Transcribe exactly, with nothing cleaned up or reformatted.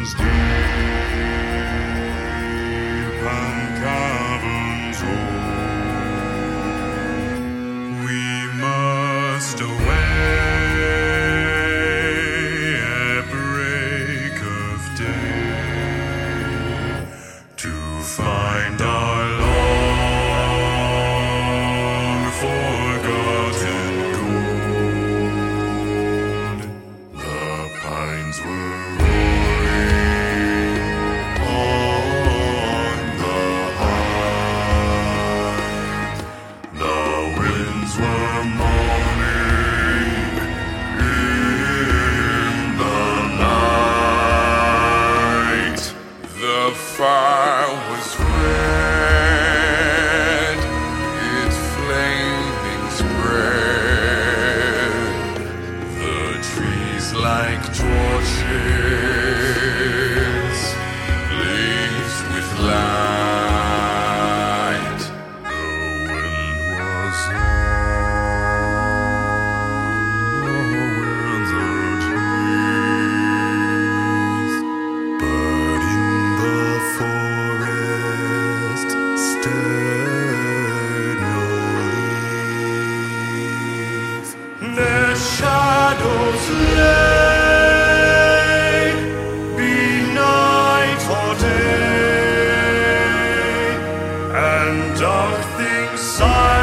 mountains deep and caverns old, we must away at break of day to find our long forgotten gold. The pines were roaring on the height, the winds were moaning in the night. The fire was red, its flaming spread, the trees like torches blazed with light. The wind was on the winds of trees, but in the forest stirred no leaf. Their shadows lay, be night or day, and dark things silent